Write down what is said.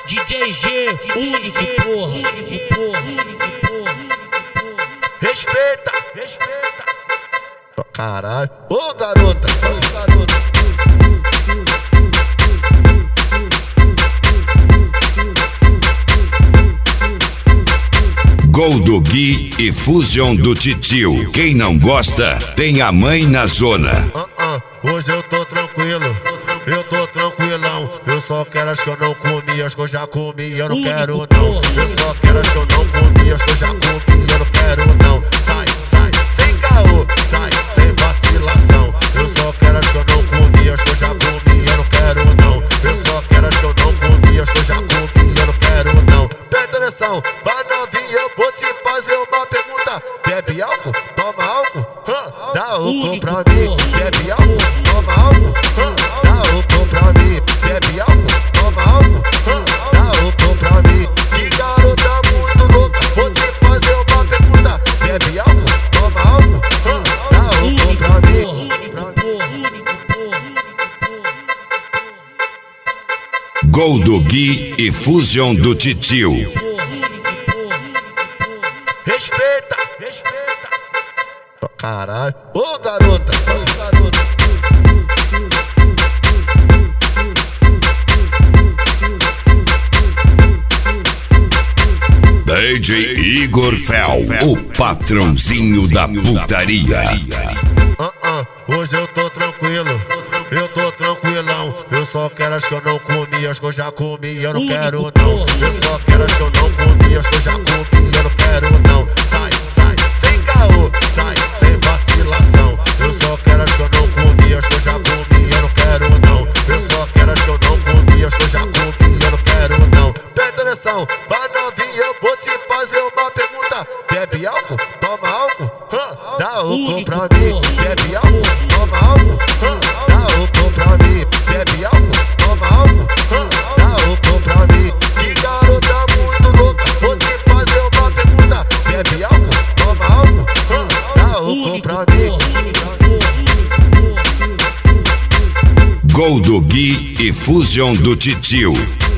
DJ G, único, porra. Respeita, respeita. Caralho. Ô garota, ô garota. Gol do Gui e Fusion do Titio. Quem não gosta, tem a mãe na zona. Hoje eu tô tranquilo, eu tô tranquilão. Eu só quero as que eu não comi, as que eu já comi, eu não quero não. Eu só quero as que eu não comi, as que eu já comi, eu não quero não. Sai, sai, sem caô, sai, sem vacilação. Eu só quero as que eu não comi, as que eu já comi, eu não quero não. Eu só quero as que eu não comi, as que eu já comi, eu não quero não. Presta atenção, vai novinha, eu vou te fazer uma pergunta. Bebe álcool? Toma álcool? Dá álcool pra mim. Bebe álcool? Toma álcool? Dá álcool pra mim. Bebe álcool? Toma álcool? Dá álcool pra mim. Que garota muito louca, vou te fazer uma pergunta. Bebe álcool? Toma álcool? Dá álcool pra mim. Gol do Gui e Fusion do Titio. Respeita, respeita. Caralho. Ô garota, ô garota. DJ Igor Fel, o patrãozinho da putaria. Hoje eu tô tranquilo, eu tô tranquilão. Eu só quero as que eu não comi, as que eu já comi, eu não quero não. Eu só quero as que eu não comi, as que eu já comi, eu não quero não. Sai, sai, sem caô, sai, sem vacilação. Eu só quero as que eu não comi, as que eu já comi, eu não quero não. Eu só quero as que eu não comi, as que eu já comi, eu não quero não. Presta atenção, vai novinha, eu vou te fazer uma pergunta. Bebe álcool? Toma álcool? Dá álcool pra mim. Bebe álcool? Toma álcool? Dá álcool pra mim. Bebe álcool? Toma álcool? Dá álcool pra mim. Que garota muito louca, vou te fazer uma pergunta. Bebe álcool? Toma álcool? Dá álcool pra mim. Gol do Gui e Fusion do Titio.